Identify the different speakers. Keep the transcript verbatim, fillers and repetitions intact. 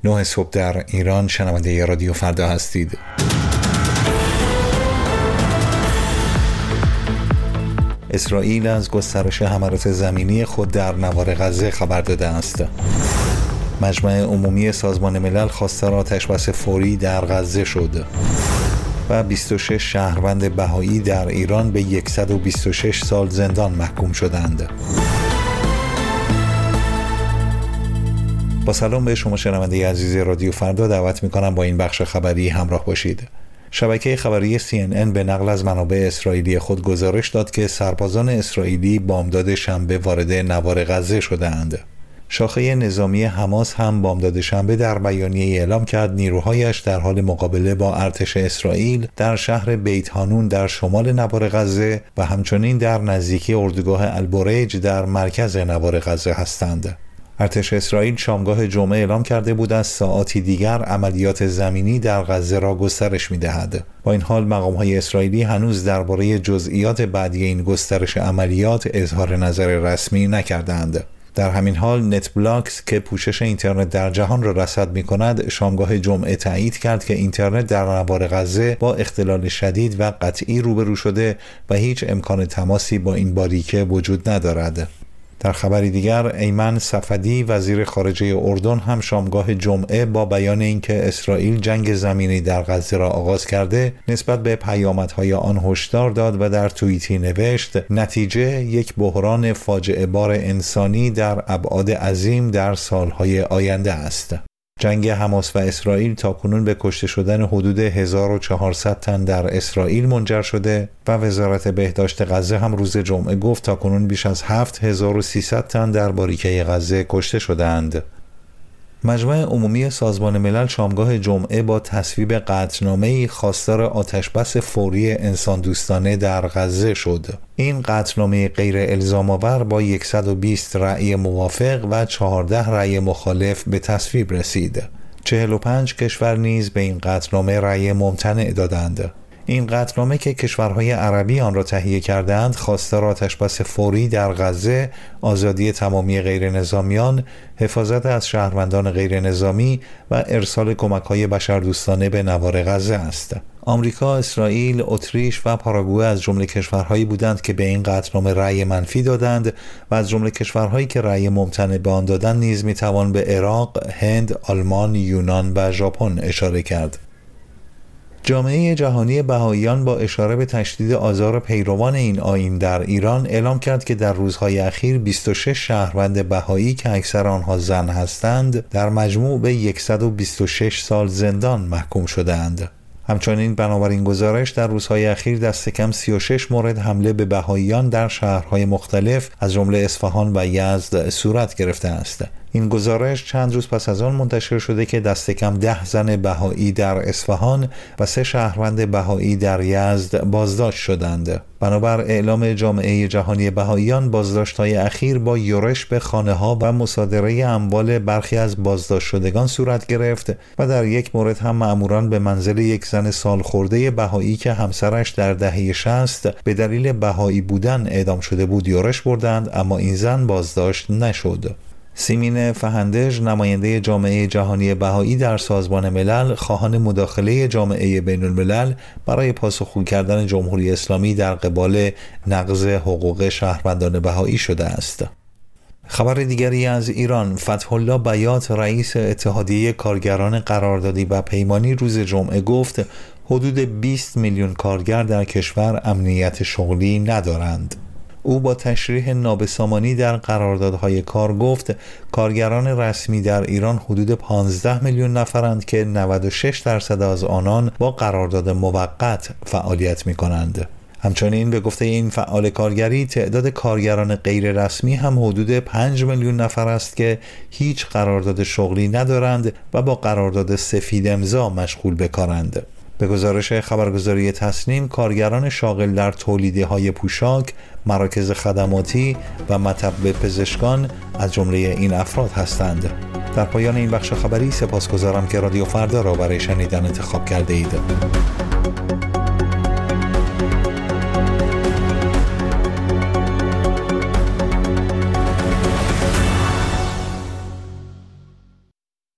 Speaker 1: نه صبح در ایران. شنونده رادیو فردا هستید. اسرائیل از گسترش حملات زمینی خود در نوار غزه خبر داده است. مجمع عمومی سازمان ملل خواستار آتش‌بس فوری در غزه شد و بیست و شش شهروند بهایی در ایران به صد و بیست و شش سال زندان محکوم شدند. با سلام به شما شنونده عزیز رادیو فردا، دعوت می‌کنم با این بخش خبری همراه باشید. شبکه خبری سی ان ان به نقل از منابع اسرائیلی خود گزارش داد که سربازان اسرائیلی بامداد شنبه وارد نوار غزه شده‌اند. شاخه نظامی حماس هم بامداد شنبه در بیانیه‌ای اعلام کرد نیروهایش در حال مقابله با ارتش اسرائیل در شهر بیت هانون در شمال نوار غزه و همچنین در نزدیکی اردوگاه البریج در مرکز نوار غزه هستند. ارتش اسرائیل شامگاه جمعه اعلام کرده بود از ساعاتی دیگر عملیات زمینی در غزه را گسترش می‌دهد. با این حال مقام‌های اسرائیلی هنوز درباره جزئیات بعدی این گسترش عملیات اظهار نظر رسمی نکردند. در همین حال نت بلاکس که پوشش اینترنت در جهان را رصد می‌کند، شامگاه جمعه تایید کرد که اینترنت در نوار غزه با اختلال شدید و قطعی روبرو شده و هیچ امکان تماسی با این باریکه وجود ندارد. در خبری دیگر، ایمن صفدی وزیر خارجه اردن هم شامگاه جمعه با بیان اینکه اسرائیل جنگ زمینی در غزه را آغاز کرده نسبت به پیامدهای آن هشدار داد و در توییتی نوشت نتیجه یک بحران فاجعه بار انسانی در ابعاد عظیم در سالهای آینده است. جنگ حماس و اسرائیل تاکنون به کشته شدن حدود هزار و چهارصد تن در اسرائیل منجر شده و وزارت بهداشت غزه هم روز جمعه گفت تاکنون بیش از هفت هزار و سیصد تن در باریکه غزه کشته شدند. مجمع عمومی سازمان ملل شامگاه جمعه با تصویب قطعنامه‌ای خواستار آتش‌بس فوری انسان دوستانه در غزه شد. این قطعنامه غیر الزام‌آور با صد و بیست رأی موافق و چهارده رأی مخالف به تصویب رسید. چهل و پنج کشور نیز به این قطعنامه رأی ممتنع دادند. این قطعنامه که کشورهای عربی آن را تهیه کردند خواستار آتش‌بس فوری در غزه، آزادی تمامی غیر نظامیان، حفاظت از شهروندان غیر نظامی و ارسال کمک‌های بشردوستانه به نوار غزه است. آمریکا، اسرائیل، اتریش و پاراگوئه از جمله کشورهایی بودند که به این قطعنامه رأی منفی دادند و از جمله کشورهایی که رأی ممتنع به آن دادند نیز می‌توان به عراق، هند، آلمان، یونان و ژاپن اشاره کرد. جامعه جهانی بهائیان با اشاره به تشدید آزار پیروان این آیین در ایران اعلام کرد که در روزهای اخیر بیست و شش شهروند بهایی که اکثر آنها زن هستند در مجموع به صد و بیست و شش سال زندان محکوم شده‌اند. همچنین بنابراین گزارش در روزهای اخیر دست کم سی و شش مورد حمله به بهائیان در شهرهای مختلف از جمله اصفهان و یزد صورت گرفته است. این گزارش چند روز پس از آن منتشر شده که دست کم ده زن بهایی در اصفهان و سه شهروند بهایی در یزد بازداشت شدند. بنابر اعلام جامعه جهانی بهائیان، بازداشت‌های اخیر با یورش به خانه‌ها و مصادره اموال برخی از بازداشت شدگان صورت گرفت و در یک مورد هم مأموران به منزل یک زن سالخورده بهایی که همسرش در دهه شصت به دلیل بهایی بودن اعدام شده بود یورش بردند، اما این زن بازداشت نشد. سیمین فهندژ، نماینده جامعه جهانی بهایی در سازمان ملل، خواهان مداخله جامعه بین الملل برای پاسخگو کردن جمهوری اسلامی در قبال نقض حقوق شهروندان بهایی شده است. خبر دیگری از ایران، فتح الله بیات رئیس اتحادیه کارگران قراردادی و پیمانی روز جمعه گفت حدود بیست میلیون کارگر در کشور امنیت شغلی ندارند. او با تشریح نابسامانی در قراردادهای کار گفت کارگران رسمی در ایران حدود پانزده میلیون نفرند که نود و شش درصد از آنان با قرارداد موقت فعالیت می کنند. همچنین به گفته این فعال کارگری تعداد کارگران غیر رسمی هم حدود پنج میلیون نفر است که هیچ قرارداد شغلی ندارند و با قرارداد سفید امضا مشغول به کارند. به گزارش خبرگزاری تسنیم، کارگران شاغل در تولیدهای پوشاک، مراکز خدماتی و مطب پزشکان از جمله این افراد هستند. در پایان این بخش خبری سپاسگزارم که رادیو فردا را برای شنیدن انتخاب کرده اید.